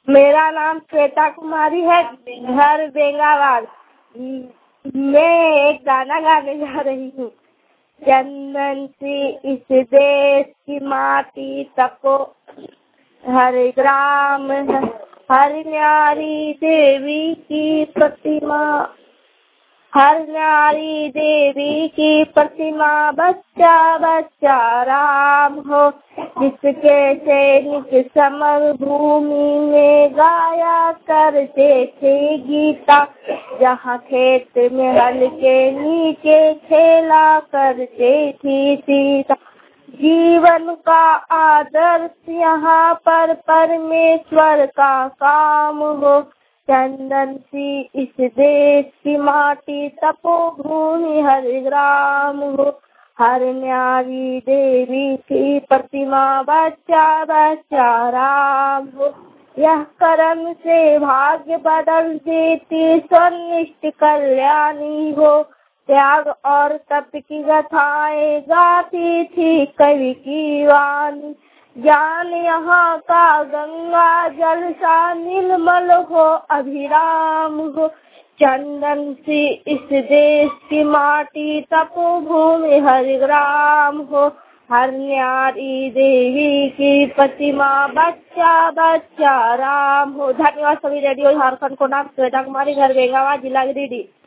मेरा नाम श्वेता कुमारी है, घर बेंगाबाद। मैं एक गाना गाने जा रही हूँ। चंदन सी इस देश की माटी तपो, हर ग्राम है हर न्यारी देवी की प्रतिमा, हर नारी देवी की प्रतिमा, बच्चा बच्चा राम हो, जिसके सैनिक समर भूमि में गाया करते थे गीता, जहाँ खेत में हल के नीचे खेला करते थी सीता। जीवन का आदर्श यहाँ पर परमेश्वर का काम हो, चंदन सी इस देश की माटी तपोभूमि हर ग्राम हो, हर न्यारी देवी की प्रतिमा, बच्चा बच्चा राम हो। यह कर्म से भाग्य बदल देती स्वनिष्ठ कल्याणी हो, त्याग और तप की गाथाएं गाती थी कवि की वाणी, ज्ञान यहाँ का गंगा जल सा निर्मल हो, अभिराम हो, चंदन सी इस देश की माटी तपोभूमि हर ग्राम हो, हर न्यारी देवी की प्रतिमा, बच्चा बच्चा राम हो। धन्यवाद सभी रेडियो झारखंड को। नाम श्वेता कुमारी, घर बेंगाबाद, जिला गिरिडीह।